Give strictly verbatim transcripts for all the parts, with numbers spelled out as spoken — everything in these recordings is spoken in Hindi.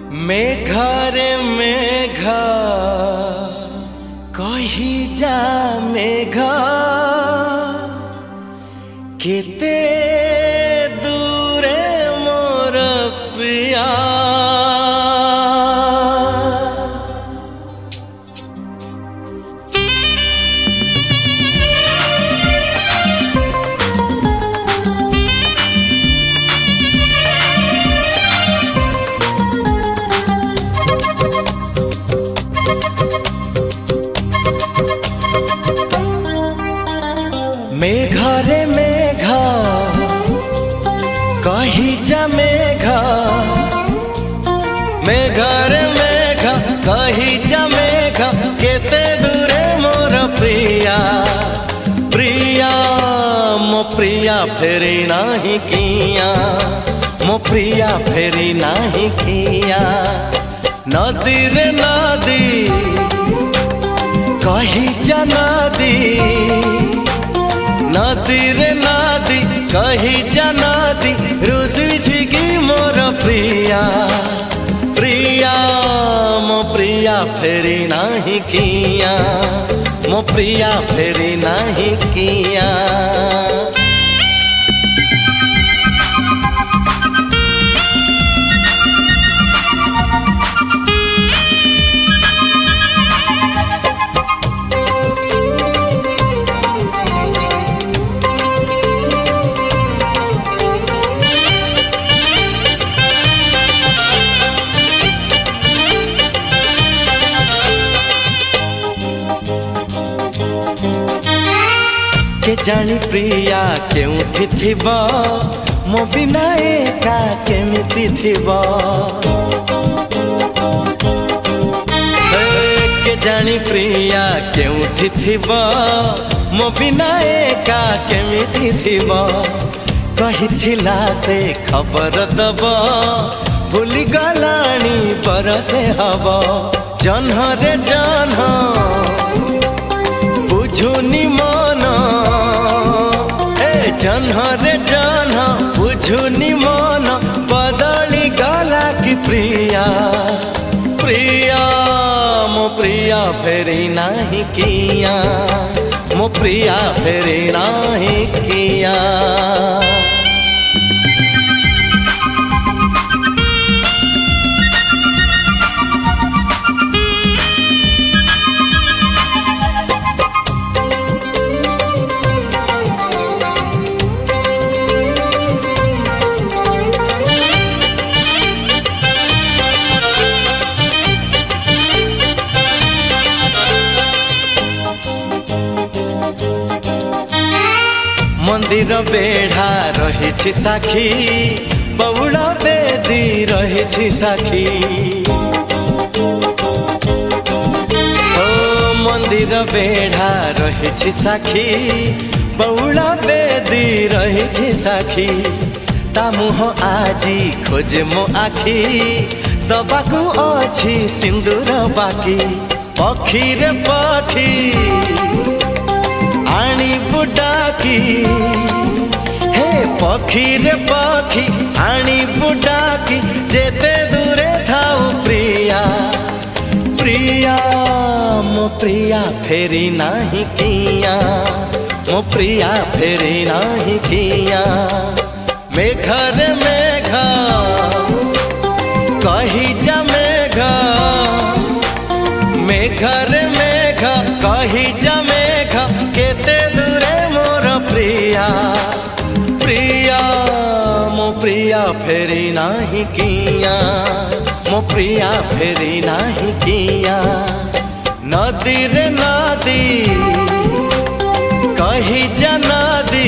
मेघरे मेघ कही जा मेघ केते दूरे मोर प्रिया। मेघरे मेघ कही जा मेघ मेघरे मेघ कही जा मेघ केते दूरे मोर प्रिया। प्रिया मो प्रिया फेरी नाही किया, मो प्रिया फेरी नाही किया। नदी रे नदी कही जा नदी, नदी रे नदी कही जा नदी रुसी छिगी मोर प्रिया। प्रिया मो प्रिया फेरी नाही किया, मो प्रिया फेरी नाही किया। के जानी प्रिया केउठी थिबो मो बिना एका केमिति थिबो। के जानी प्रिया केउठी थिबो मो बिना एका केमिति थिबो। कहिथिला से खबर दबो भूली गलानी बरसे हबो। जन्ह रे जन्ह बुझुनी मन, जन्ह रे जन्ह बुझुनी मन बदली गला की प्रिया। प्रिया मो प्रिया फेरी नाही किया, मो प्रिया फेरी नाही किया। मंदिर बेढ़ा रही साखी, बउला बेदी रही साखी। ओ मंदिर बेढ़ा रही साखी, बउला बेदी रही साखी। ता मुह आजी खोजे मो आखी, दबाकू अछि सिंदूर बाकी। पखी रे पखी आनी बुडाकी, हे पखी रे पखी आनी बुडाकी। जेते दूरे थाऊ प्रिया। प्रिया मो प्रिया फेरी नाही किया, मो प्रिया फेरी नाही किया। मेघरे मेघ कही जा मेघ, मेघरे मेघ कही जा मेघ केते दूरे मोर प्रिया। प्रिया मो प्रिया फेरी नाही किया, मो प्रिया फेरी नाही किया। नदी रे नदी कही जा नदी,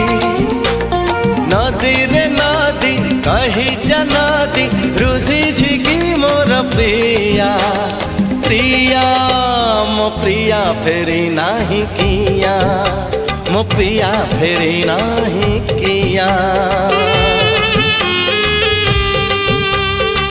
नदी रे नदी कही जा नदी रुसी छिगी मोर प्रिया। प्रिया मो प्रिया फेरी नाही किया, मो प्रिया फेरी नाही किया।